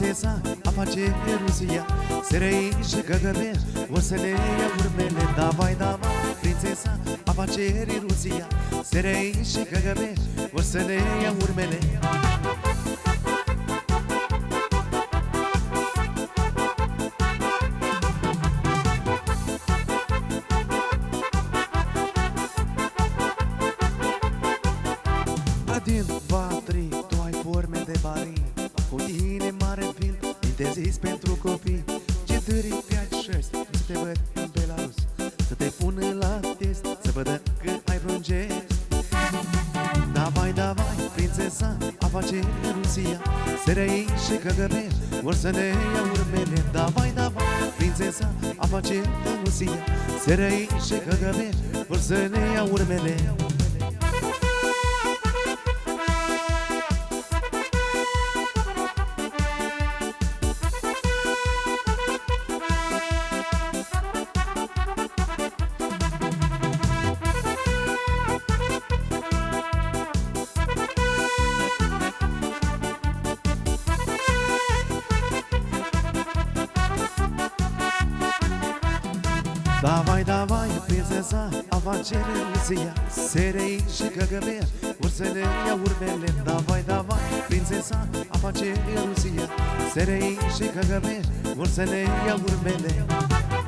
prințesa afacere Rusia, SRI și KGB o să ne ia urmele. Davai, davai, prințesa afacere Rusia, SRI și KGB o să ne ia urmele. Din vatri, tu ai forme de barii, cu tine mare film, interzis pentru copii. Ce târii pe șerți, să te văd în Belarus, să te pun la test, să văd că ai vreun gest. Davai, davai, prințesa afacere Rusia, SRI și KGB vor să ne ia urmele. Davai, davai, prințesa afacere Rusia, SRI și KGB vor să ne ia urmele. Davai, davai, prințesa afacere Rusia, SRI și KGB vor să ne ia urmele. Davai, davai, prințesa afacere Rusia, SRI și KGB vor să ne ia urmele.